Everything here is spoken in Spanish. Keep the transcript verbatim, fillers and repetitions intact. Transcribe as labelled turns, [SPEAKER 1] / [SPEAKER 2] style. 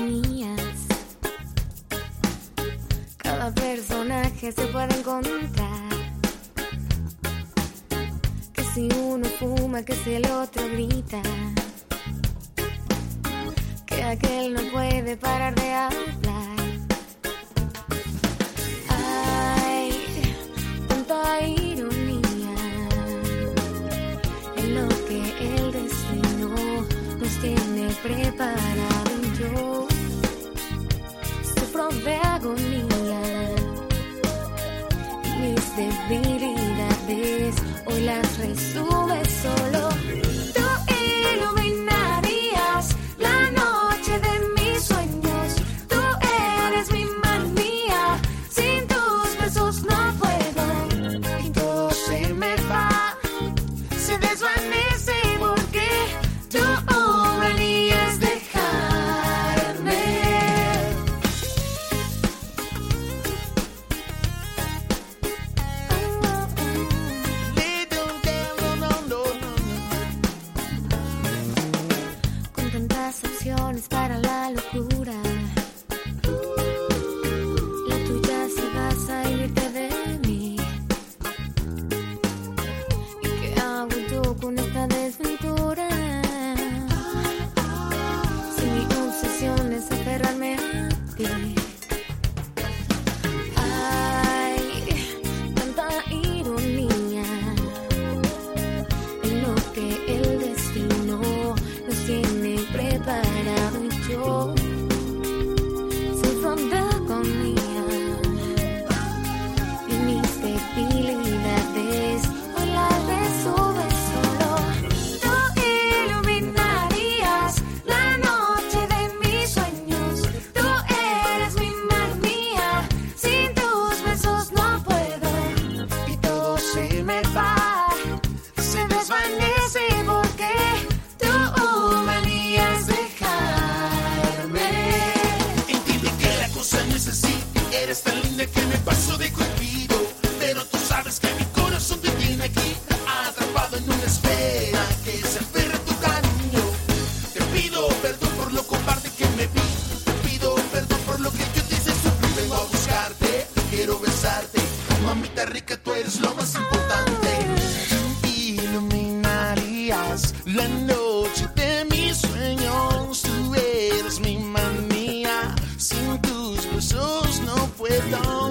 [SPEAKER 1] ironías. Cada personaje se puede encontrar. Que si uno fuma, que si el otro grita. Que aquel no puede parar de hablar. Hay tanta ironía en lo que el destino nos tiene preparado. Y yo sufro de agonía y mis debilidades hoy las resume solo. Tú iluminarías la noche de mis sueños. Tú eres mi manía. Sin tus besos no puedo. Y todo se me va, se desvanece porque tú venías dejarme. Con tantas opciones para la locura, la tuya si vas a irte de mí. ¿Y qué hago yo con esta desventura? Si mi obsesión es aferrarme a ti. Hay tanta ironía en lo que el destino nos tiene preparado. Y yo sufro de agonía y mis debilidades hoy las resume solo. Tú iluminarías la noche de mis sueños. Tú eres mi manía. Sin tus besos no puedo. Y todo se me va, se desvanece porque tú venías dejarme.
[SPEAKER 2] Entiende que la cosa no es así. Eres tan linda que me paso de cupido. Pero tú sabes que mi corazón te tiene aquí, atrapado en una esfera que se aferra a tu cariño. Te pido perdón por lo cobarde que me vi. Te pido perdón por lo que yo te hice sufrir. Vengo a buscarte, quiero besarte. Mamita rica, tú eres lo más importante. Iluminarías la noche de mis sueños. Tú eres mi manía. Sin tus besos no puedo.